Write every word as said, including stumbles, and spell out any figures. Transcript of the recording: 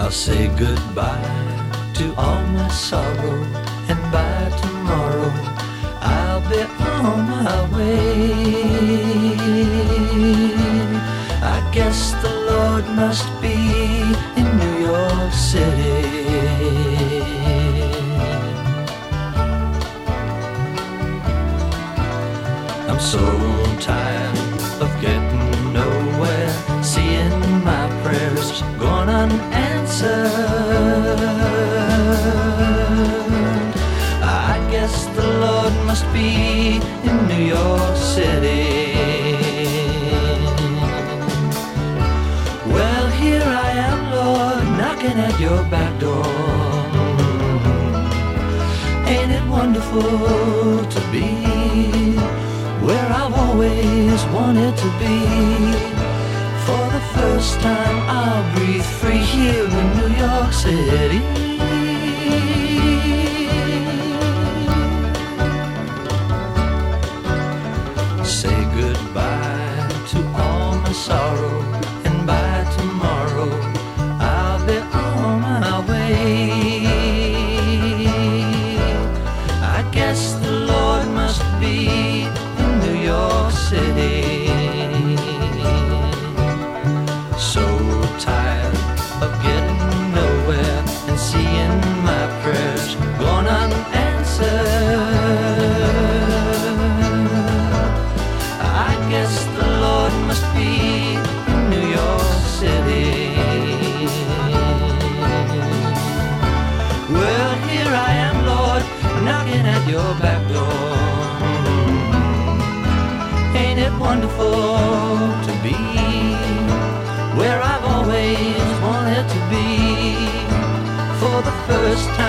I'll say goodbye to all my sorrow, and by tomorrow I'll be on my way. I guess the Lord must be in New York City. I'm so tired of getting nowhere, seeing my prayers gone unanswered. I guess the Lord must be in New York City. Well, here I am, Lord, knocking at your back door. Ain't it wonderful to be where I've always wanted to be? For the first time I'll breathe free here in New York City. Say goodbye to all my sorrow, and by tomorrow I'll be on my way. I guess the Lord must be in New York City. So tired of getting nowhere and seeing my prayers gone unanswered. I guess the Lord must be in New York City. Well, here I am, Lord, knocking at your back door. Ain't it wonderful to be where I've always wanted to be? For the first time